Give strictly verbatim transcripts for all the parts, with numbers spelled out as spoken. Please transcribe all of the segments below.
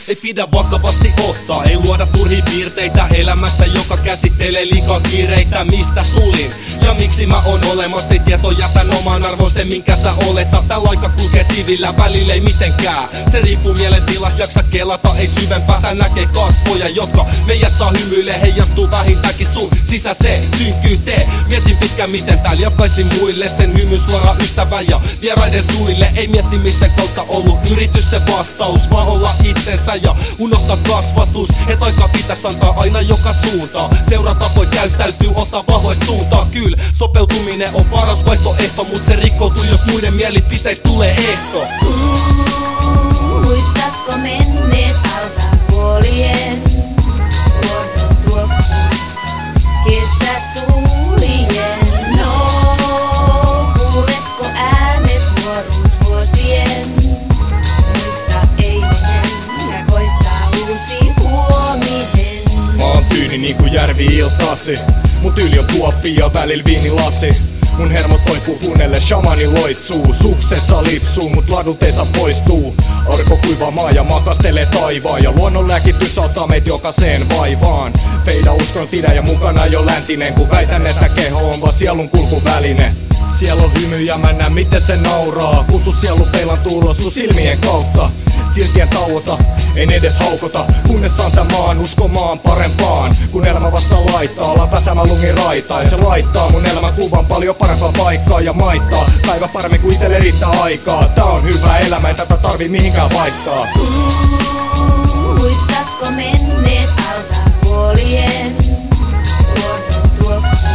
ei pidä vakavasti ottaa. Ei luoda turhia piirteitä elämästä, joka käsittelee liikaa kiireitä. Mistä tulin ja miksi mä oon olemassa, ei tieto jätän oman arvon se minkä sä oletat. Tää laika kulkee sivillä, välillä ei mitenkään. Se riippuu mielentilasta, jaksa kelata, ei syvempää. Tää näkee kasvoja, jotka meidät saa hymyilee. Heijastuu vähintäänkin sun sisäiseen synkkyyteen. Mietin pitkään miten täällä jakaisin muille sen hymyn suoraan ystävän ja vieraiden suille. Ei miettimisen kautta ollut yritys se vastaus, vaan olla itsensä ja unohtaa kasvatus. Et aikaa pitäis antaa aina joka suuntaan. Seuratapoja käyttäytyy, ottaa vahvoista suuntaan. Kyllä, sopeutuminen on paras vaihtoehto, mut se rikkoutuu jos muiden mielipiteistä tulee ehto. Uh, muistatko menneet altapuolien luonnon tuoksu kesätuulien? No, kuuletko äänet nuoruusvuosien? Muista eilinen ja koittaa uusi huominen. Mä oon tyyni niinku järvi iltasi, mun tyyli on tuoppi ja välillä viinilasi. Mun hermot toipuu kuunnelle shamani loitsuu. Sukset saa lipsuu, mut ladut ei saa poistuu. Aurinko kuivaa maa ja makastelee taivaan. Ja luonnon lääkitys auttaa meitä jokaiseen vaivaan. Feida uskon tidä ja mukana jo läntinen. Kun väitän, että keho on vaan sielun kulkuväline. Siellä on hymy ja mä näen miten se nauraa. Kun sun sielu peilantuu ulos sun silmien kautta. Silti en tauota, en edes haukota. Kunnes saan tän maan uskomaan parempaan. Kun elämä vasta laittaa, alan väsämä lungin raitaa. Ja se laittaa mun elämän kuvan paljon parempaa paikkaa. Ja maittaa päivä paremmin kuin itelle riittää aikaa. Tää on hyvä elämä, ei tätä tarvii mihinkään vaihtaa. Uh, muistatko menneet altapuolien luonnon tuoksu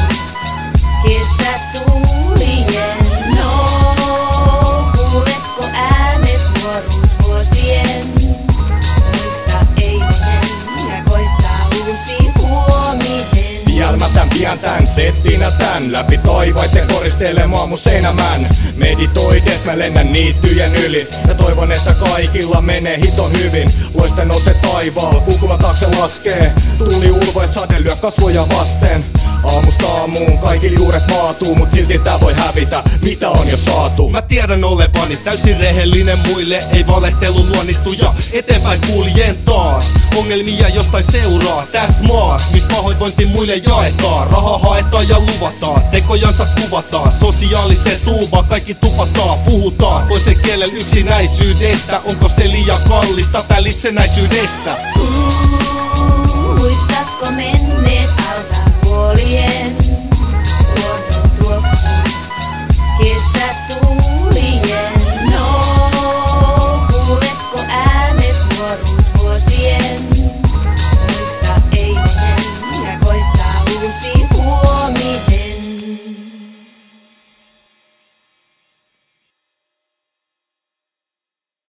kesätuulien? No, kuuletko äänet nuoruusvuosien? Muista eilinen ja koittaa uusi huominen. Vielä mä tän pian tän settinä tän läpi taivaitten koristelemaan mun seinämän. Meditoides mä lennän niittyjen yli ja toivon että kaikilla menee hiton hyvin. Loiste nousee taivaalla, kukula taakse laskee. Tuuli ulvoe sade lyö kasvoja vasten. Aamusta aamuun kaikki juuret maatuu, mut silti tää voi hävitä, mitä on jo saatu. Mä tiedän olevani täysin rehellinen muille, ei valehtelu luonnistu ja eteenpäin kuljen taas. Ongelmia jostain seuraa täs maas, mis pahoinvointi muille jaetaan. Raha haetaan ja luvataan, tekojansa kuvataan. Sosiaaliseen tuubaan kaikki tupataan, puhutaan toisen kielellä yksinäisyydestä. Onko se liian kallista täällä itsenäisyydestä? Uh, muistatko menneet